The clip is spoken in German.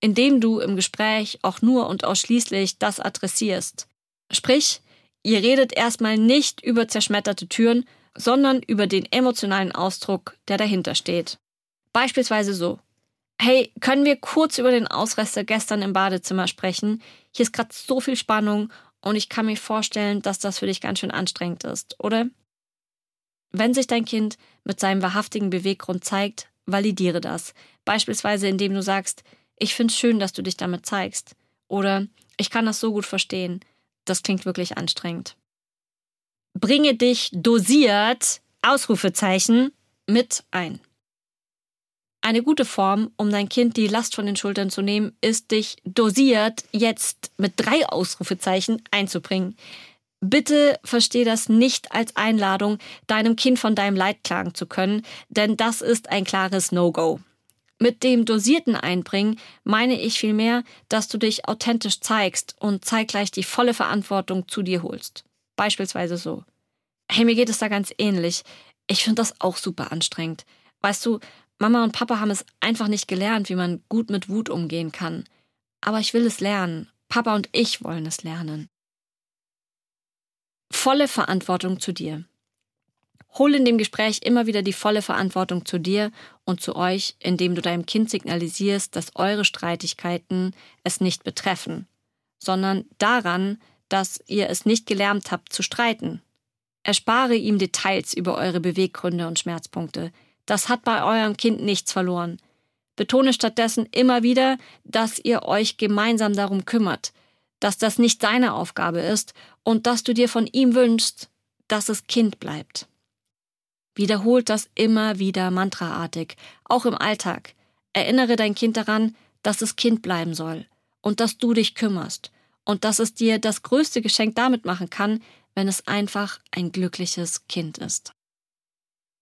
indem du im Gespräch auch nur und ausschließlich das adressierst. Sprich, ihr redet erstmal nicht über zerschmetterte Türen, sondern über den emotionalen Ausdruck, der dahinter steht. Beispielsweise so: Hey, können wir kurz über den Ausraster gestern im Badezimmer sprechen? Hier ist gerade so viel Spannung und ich kann mir vorstellen, dass das für dich ganz schön anstrengend ist, oder? Wenn sich dein Kind mit seinem wahrhaftigen Beweggrund zeigt, validiere das. Beispielsweise indem du sagst: Ich finde es schön, dass du dich damit zeigst. Oder: Ich kann das so gut verstehen. Das klingt wirklich anstrengend. Bringe dich dosiert, Ausrufezeichen, mit ein. Eine gute Form, um dein Kind die Last von den Schultern zu nehmen, ist, dich dosiert jetzt mit 3 Ausrufezeichen einzubringen. Bitte versteh das nicht als Einladung, deinem Kind von deinem Leid klagen zu können, denn das ist ein klares No-Go. Mit dem dosierten Einbringen meine ich vielmehr, dass du dich authentisch zeigst und zeitgleich die volle Verantwortung zu dir holst. Beispielsweise so: Hey, mir geht es da ganz ähnlich. Ich finde das auch super anstrengend. Weißt du, Mama und Papa haben es einfach nicht gelernt, wie man gut mit Wut umgehen kann. Aber ich will es lernen. Papa und ich wollen es lernen. Volle Verantwortung zu dir. Hol in dem Gespräch immer wieder die volle Verantwortung zu dir und zu euch, indem du deinem Kind signalisierst, dass eure Streitigkeiten es nicht betreffen, sondern daran, dass ihr es nicht gelernt habt zu streiten. Erspare ihm Details über eure Beweggründe und Schmerzpunkte. Das hat bei eurem Kind nichts verloren. Betone stattdessen immer wieder, dass ihr euch gemeinsam darum kümmert, dass das nicht deine Aufgabe ist und dass du dir von ihm wünschst, dass es Kind bleibt. Wiederholt das immer wieder mantraartig, auch im Alltag. Erinnere dein Kind daran, dass es Kind bleiben soll und dass du dich kümmerst und dass es dir das größte Geschenk damit machen kann, wenn es einfach ein glückliches Kind ist.